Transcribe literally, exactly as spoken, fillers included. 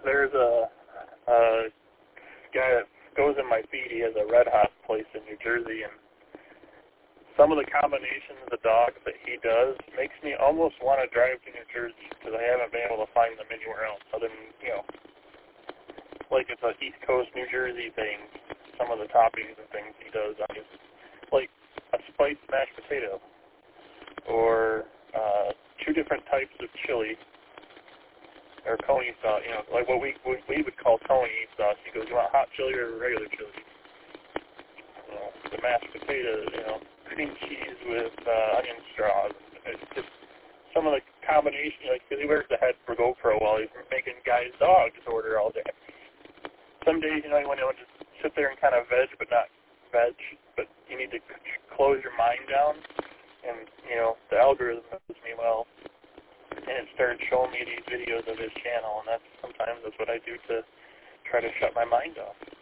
there's a, a guy that goes in my feed. He has a Red Hot place in New Jersey, and some of the combinations of dogs that he does makes me almost want to drive to New Jersey because I haven't been able to find them anywhere else other than, you know, like it's a East Coast New Jersey thing. Some of the toppings and things he does on his, like a spiced mashed potato or uh, two different types of chili or coney sauce, you know, like what we what we would call coney sauce. He goes, you want hot chili or regular chili? You know, the mashed potatoes, you know, cream cheese with uh, onion straws. It's just some of the combination, like, because he wears the head for GoPro while he's making guys' dogs order all day. Some days, you know, you want to just sit there and kind of veg, but not veg, but you need to close your mind down. And, you know, the algorithm knows me well. And it started showing me these videos of his channel, and that's sometimes that's what I do to try to shut my mind off.